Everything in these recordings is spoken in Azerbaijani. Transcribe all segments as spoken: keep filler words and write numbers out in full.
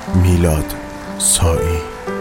Milad Sai.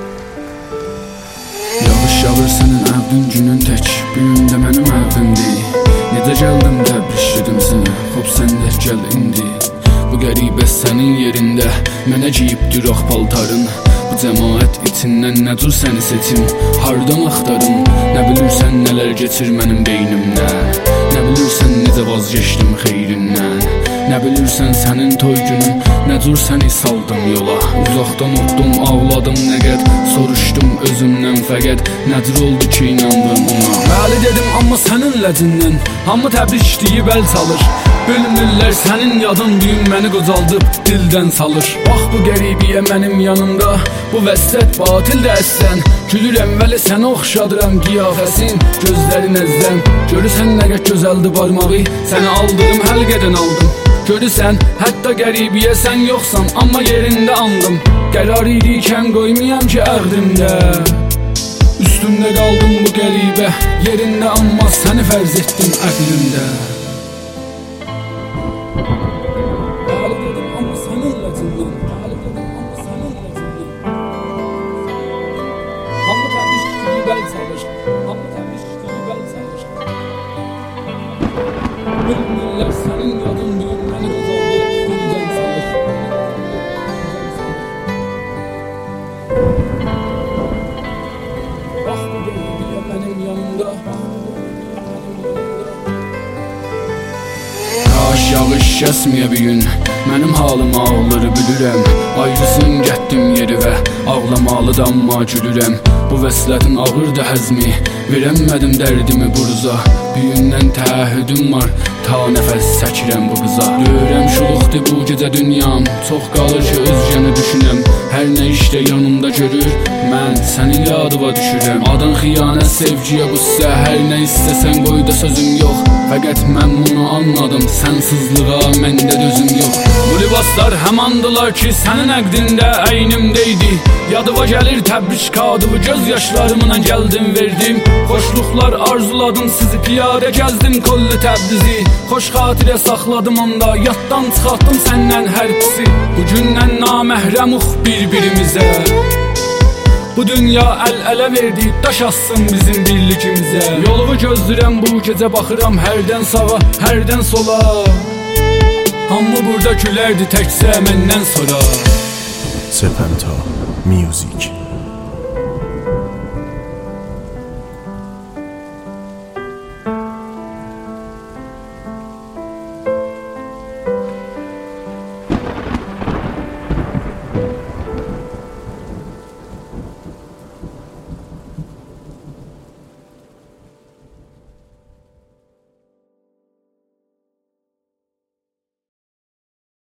Yağış yağır sənin əvdin günün tək, bir gün də mənim əvdimdir. Necə gəldim təbrişlədim səni, xop sən də gəl indi. Bu qəribə sənin yerində mənə giyibdir ox paltarın. Bu cəmaət içindən nə cür səni seçim, hardan axtarım. Nə bilirsən nələr geçir mənim beynimdən, nə bilirsən necə vazgeçdim xeyrindən. Nə bilirsən sənin toy günün, nə cür səni saldım yola. Uzaqdan otdum, ağladım nə qəd, soruşdum özümdən fəqət. Nə cür oldu ki inandım ona. Bəli dedim amma sənin ləcindən, hamı təbrik deyib əl çalır. Bilmirlər sənin yadın düyün məni qocaldıb dildən salır. Bax bu qəribiyə mənim yanımda, bu vəsət batildə əslən. Gülürəm vəli sənə oxşadıram qiyafəsin, gözlərin əzzəm. Görürsən nə qəd gözəldi barmağı, səni aldığım həlqədən aldım. Görürsən, hətta qəribiyə sən yoxsan, amma yerində andım. Qərar idikən qoymayam ki əqdimdə, üstümdə qaldım bu qəribə yerində, amma səni fərz etdim əqlimdə. Bəli dedim, amma sənin ləcindən, bəli dedim, amma sənin ləcindən. Hamı təbrik deyib əl çalır, hamı təbrik deyib əl çalır. Bilmirlər sənin yadın düyün məni qocaldıb dildən salır. Bax bu qəribiyə mənim yanımda, kaş yağış kəsməyə bir gün, mənim halım ağları bilirəm. Ayrısın gətdim yeri və ağlamalı da amma gülürəm. Bu vəslətin ağırdı həzmi, verəmmədim dərdimi buruza. Büyündən təəhhüdüm var, ta nəfəs çəkirəm bu qıza. Görürəm şuluqdur bu gecə dünyam, çox qalır ki özgəni düşünəm. Hər nə işdə yanımda görür, mən sənin yadıva düşürəm. Adın xiyanət, sevgiyə qüssə, hər nə istəsən qoy da sözüm yox. Fəqət mən bunu anladım, sənsizlığa məndə dözüm yox. Bu libaslar həmandılar ki sənin əqdində əynimdeydi. Yadıva gəlir təbrik kadıvı, göz yaşlarımla gəldim verdim. Xoşluqlar arzuladım, sizi piyadə gəzdim kollu Təbrizi. Xoş xatirə saxladım onda, yaddan çıxartdım səndən hər pisi. Bugündən naməhrəmuq bir-birimizə, bu dünya əl-ələ verdi, daş assın bizim birlikimizə. Yolumu gözlürəm bu gecə, baxıram hərdən sağa, hərdən sola. Hamı burada gülərdi təkcə məndən sonra. Sepenta Music.